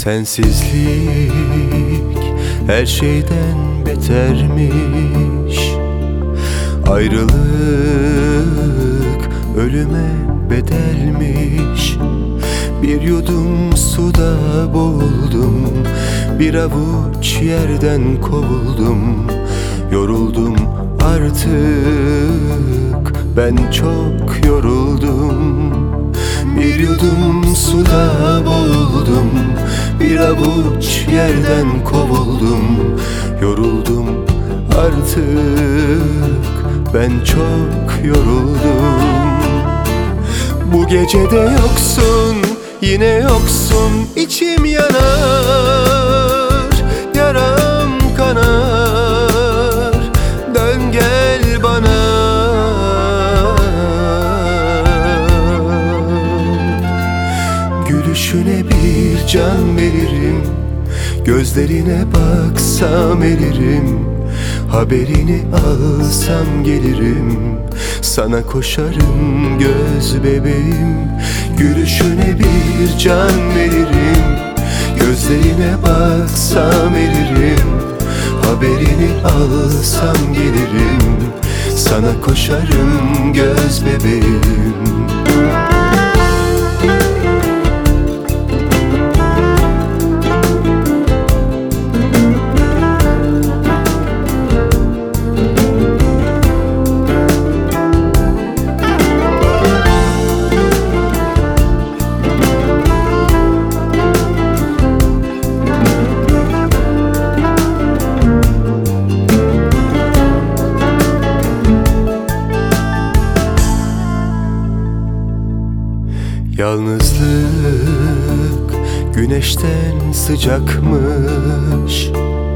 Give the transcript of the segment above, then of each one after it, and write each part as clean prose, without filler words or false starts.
Sensizlik her şeyden betermiş. Ayrılık ölüme bedelmiş. Bir yudum suda boğuldum, bir avuç yerden kovuldum. Yoruldum artık, ben çok yoruldum. Bir yudum suda boğuldum, bir avuç yerden kovuldum. Yoruldum artık, ben çok yoruldum. Bu gecede yoksun, yine yoksun, içim yanar, yaram kanar. Dön gel bana, gülüşüne bir can veririm, gözlerine baksam eririm. Haberini alsam gelirim, sana koşarım göz bebeğim. Gülüşüne bir can veririm, gözlerine baksam eririm. Haberini alsam gelirim, sana koşarım göz bebeğim. Yalnızlık güneşten sıcakmış.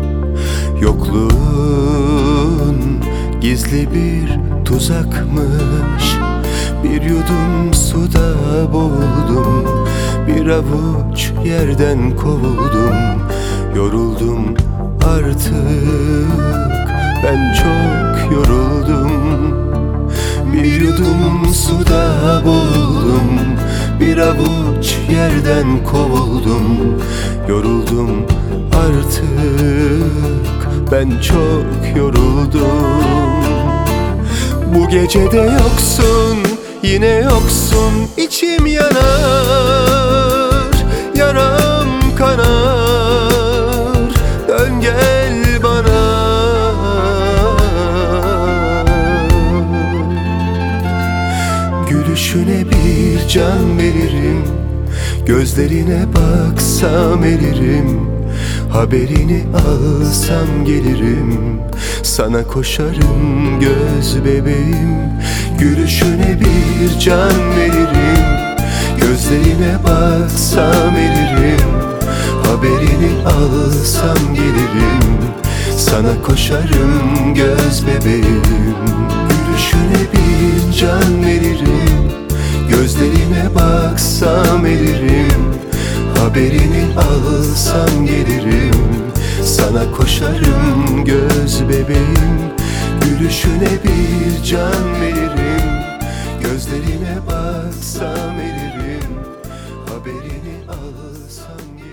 Yokluğun gizli bir tuzakmış. Bir yudum suda boğuldum, bir avuç yerden kovuldum. Yoruldum artık, ben çok yoruldum. Bir yudum suda boğuldum, bir avuç yerden kovuldum. Yoruldum artık, ben çok yoruldum. Bu gecede yoksun, yine yoksun, içim yanar, yaram kanar. Dön gel bana, gülüşüne bir can veririm, gözlerine baksam eririm. Haberini alsam gelirim, sana koşarım göz bebeğim. Gülüşüne bir can veririm, gözlerine baksam eririm. Haberini alsam gelirim, sana koşarım göz bebeğim. Gülüşüne bir can veririm, gözlerine baksam eririm. Haberini alsam gelirim, sana koşarım göz bebeğim. Gülüşüne bir can veririm, gözlerine baksam eririm. Haberini alsam gelirim.